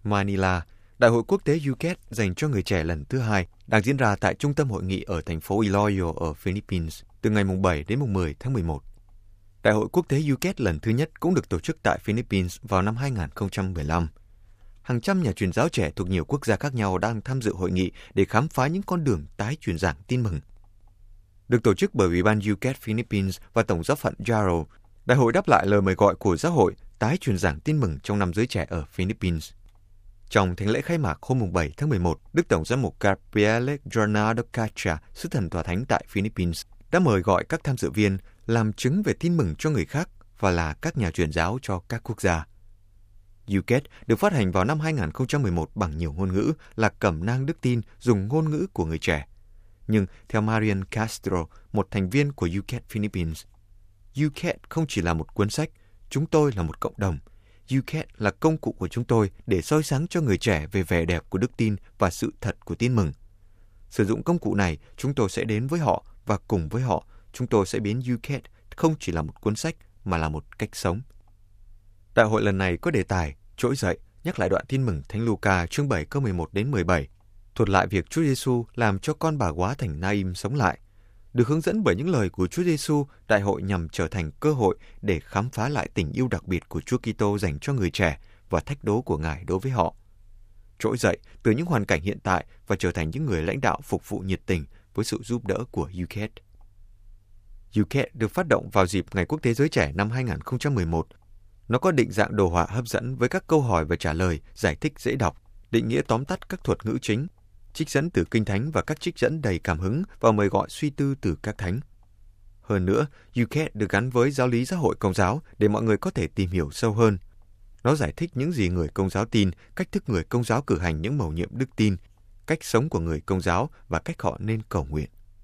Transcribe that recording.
Manila, Đại hội quốc tế UCAT dành cho người trẻ lần thứ 2 đang diễn ra tại trung tâm hội nghị ở thành phố Iloilo ở Philippines từ ngày 7 đến 10 tháng 11. Đại hội quốc tế UCAT lần thứ nhất cũng được tổ chức tại Philippines vào năm 2015. Hàng trăm nhà truyền giáo trẻ thuộc nhiều quốc gia khác nhau đang tham dự hội nghị để khám phá những con đường tái truyền giảng tin mừng. Được tổ chức bởi Ủy ban UCAT Philippines và Tổng giáo phận Jaro, đại hội đáp lại lời mời gọi của giáo hội tái truyền giảng tin mừng trong năm giới trẻ ở Philippines. Trong thánh lễ khai mạc hôm 7 tháng 11, Đức Tổng giám mục Gabriele Jornado Cacha, sứ thần tòa thánh tại Philippines, đã mời gọi các tham dự viên làm chứng về tin mừng cho người khác và là các nhà truyền giáo cho các quốc gia. UCAT được phát hành vào năm 2011 bằng nhiều ngôn ngữ là cẩm nang đức tin dùng ngôn ngữ của người trẻ. Nhưng theo Marian Castro, một thành viên của UCAT Philippines, UCAT không chỉ là một cuốn sách, chúng tôi là một cộng đồng. UCAT là công cụ của chúng tôi để soi sáng cho người trẻ về vẻ đẹp của đức tin và sự thật của tin mừng. Sử dụng công cụ này, chúng tôi sẽ đến với họ và cùng với họ, chúng tôi sẽ biến UCAT không chỉ là một cuốn sách mà là một cách sống. Đại hội lần này có đề tài trỗi dậy, nhắc lại đoạn tin mừng Thánh Luca chương 7 câu 11 đến 17, thuật lại việc Chúa Giêsu làm cho con bà góa thành Naim sống lại. Được hướng dẫn bởi những lời của Chúa Giêsu, đại hội nhằm trở thành cơ hội để khám phá lại tình yêu đặc biệt của Chúa Kitô dành cho người trẻ và thách đố của Ngài đối với họ. Trỗi dậy từ những hoàn cảnh hiện tại và trở thành những người lãnh đạo phục vụ nhiệt tình với sự giúp đỡ của UCAT. UCAT được phát động vào dịp Ngày Quốc tế Giới Trẻ năm 2011. Nó có định dạng đồ họa hấp dẫn với các câu hỏi và trả lời, giải thích dễ đọc, định nghĩa tóm tắt các thuật ngữ chính, trích dẫn từ Kinh Thánh và các trích dẫn đầy cảm hứng và mời gọi suy tư từ các thánh. Hơn nữa, UCAT được gắn với giáo lý giáo hội Công giáo để mọi người có thể tìm hiểu sâu hơn. Nó giải thích những gì người Công giáo tin, cách thức người Công giáo cử hành những mầu nhiệm đức tin, cách sống của người Công giáo và cách họ nên cầu nguyện.